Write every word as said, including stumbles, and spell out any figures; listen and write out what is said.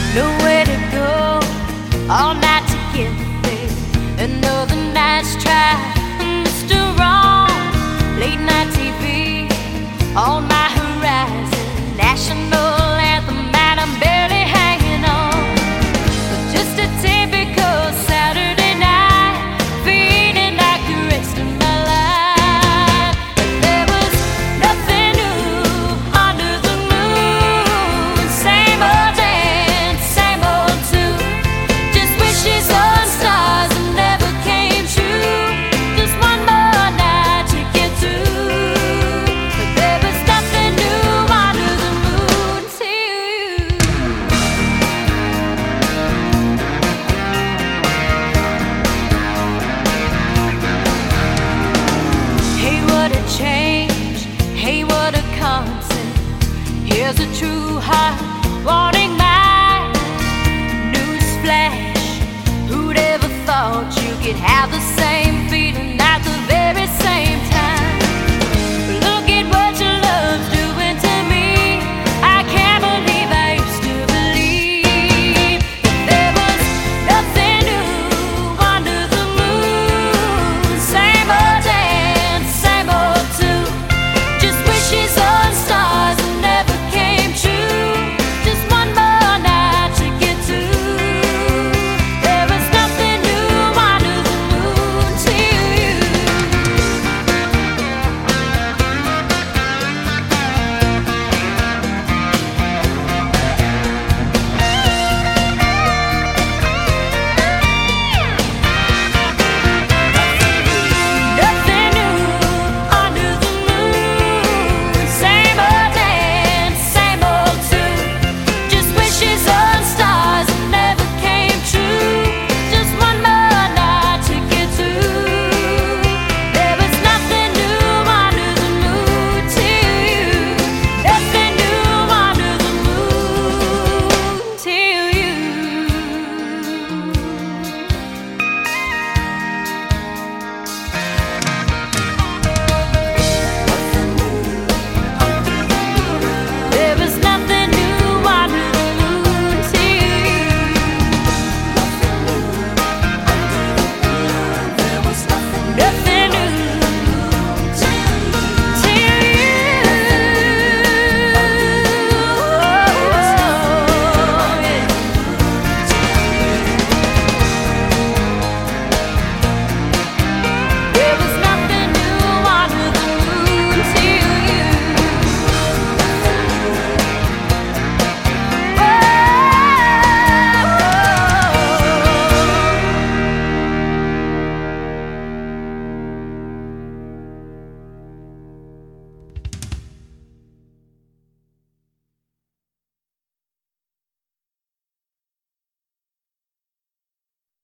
Nowhere to go, all night to get there. Another night's try, Mister Wrong. Late night T V, on my horizon. National anthem, and I'm barely hanging on. But just a typical Saturday night, feeling like the rest of my life. But there was nothing new under the moon. Same old dance, same old tune. Just wishes on stars that never came true. Just one more night to get through. But there was nothing new under the moon too. Hey, what a change. Hey, what a concept. Here's a true heart wanting